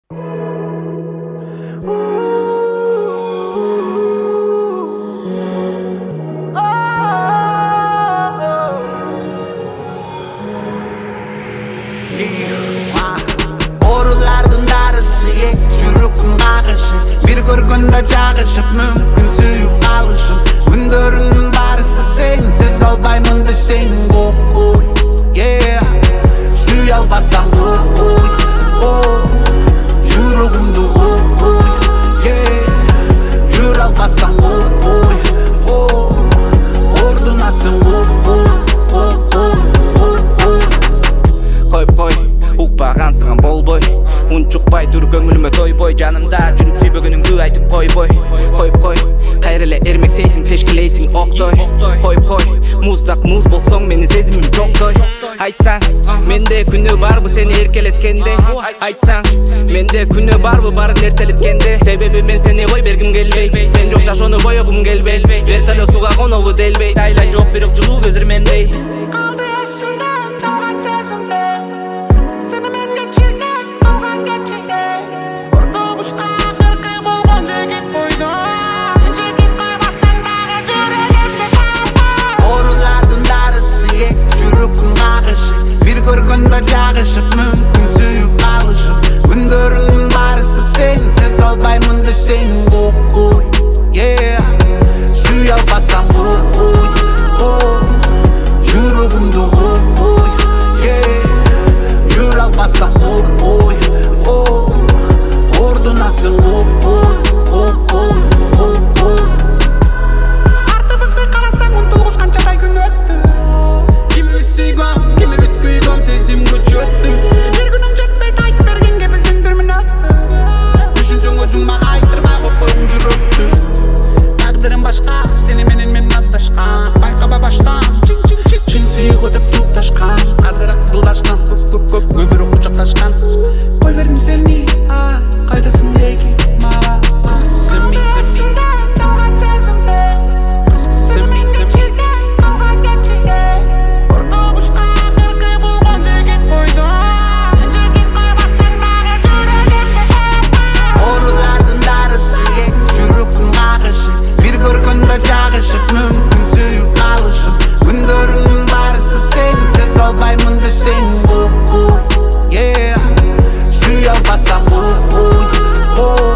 Orulardın darısı Жүрөгүм кагышы Бир көргөндө жагышып мүмкүн сүйүп алышым Күндөрүмдүн барысы сенсиз албаймын десең ой сүйө албасаң ой жүрөгүмдү жүрө албасаң ой ордунасың Кой укпагансыган болбой унчукпай тур көңүлүмө тойбой жанымда жүрүп сүйбөгөнүңдү айтып койбой коюп кой кайра эле эрмектейсиң тешкилейсиң октой коюп кой муздак муз болсоң менин сезимим жоктой айтсаң менде күнөө барбы сени эркелеткенде айтсаң менде күнөө барбы баарын эртелеткенде себеби мен сени кой бергим келбейт сен жок жашоону бойогум келбейт вертолет сууга конобу делбейт айла жок бирок жылуу көзүр мендей Бир көргөндө жагышып мүмкүн сүйүп алышым Күндөрүмдүн барысы сенсиз албаймын десең ой сүйө албасаң ой жүрөгүмдү жүрө албасаң ой ордунасың артыбызга карасаң умтулгуч канчадай күн өттү Сезимге жеттим Бир күнүм жетпейт айтып бергенге биздин бир мүнөттү Түшүнсөң өзүң мага айтырбай коюп койгуң жүрөктү Тагдырым башка сени менен мен атташкан Байкаба баштан чын сүйүүгө деп тупташкан Азыраак кызылдашкан көбүрөөк кучакташкан Кой бердим сени кайдасың деги мага Көргөндө жагышып мүмкүн сүйүп алышым Күндөрүмдүн барысы сенсиз албаймын десең ой сүйө албасаң ой